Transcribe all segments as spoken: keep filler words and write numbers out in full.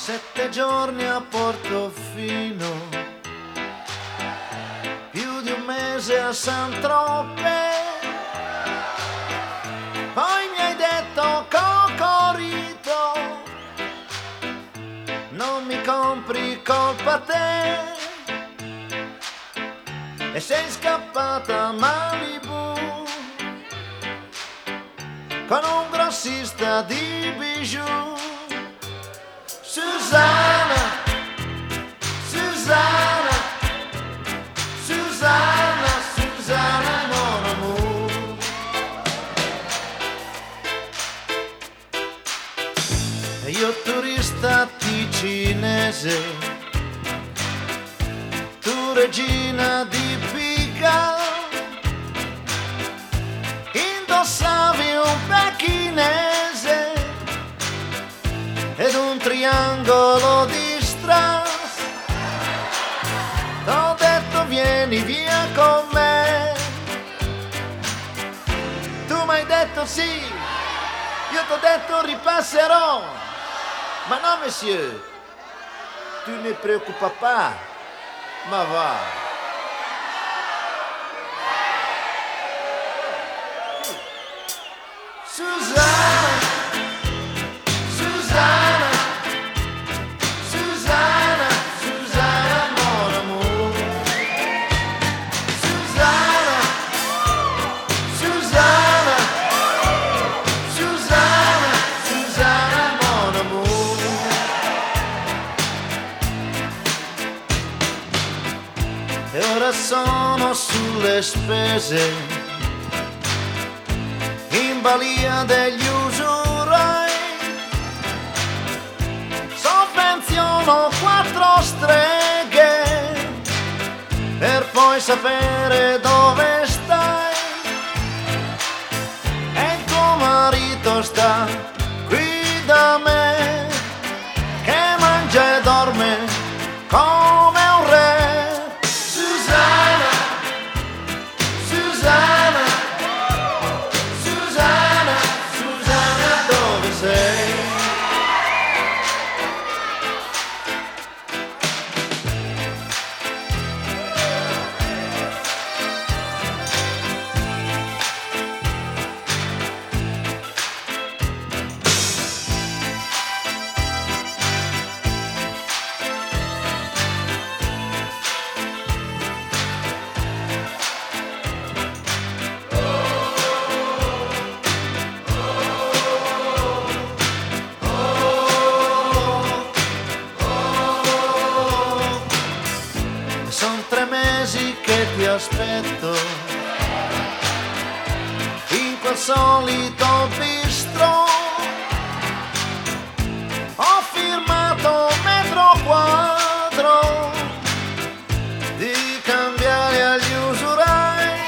Sette giorni a Portofino, più di un mese a San Tropez. Poi mi hai detto Cocorito, non mi compri, colpa te. E sei scappata a Malibu con un grossista di bijou. Susanna, Susanna, Susanna, Susanna, mon amour. E io turista ticinese, tu regina di Pica, indossavi un pechinese ed un triangolo di strass. T'ho detto vieni via con me, tu m'hai detto sì, io t'ho detto ripasserò, ma no monsieur, tu ne preoccupa pas, ma va. Susanna, Susanna, Susanna, Susanna, mon amour. Susanna, Susanna, Susanna, Susanna, mon amour. E ora sono sulle spese, in balia degli usurai, sovvenziono quattro streghe per poi sapere dove stai. E il tuo marito sta qui da me, che mangia e dorme come un re. Susanna, Susanna, Susanna, Susanna, dove sei? Son tre mesi che ti aspetto in quel solito bistro. Ho firmato metro quadro di cambiare agli usurai,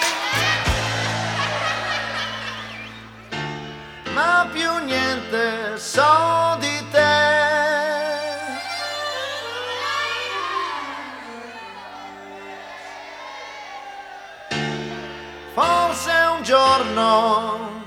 ma più niente so di te. Forse un giorno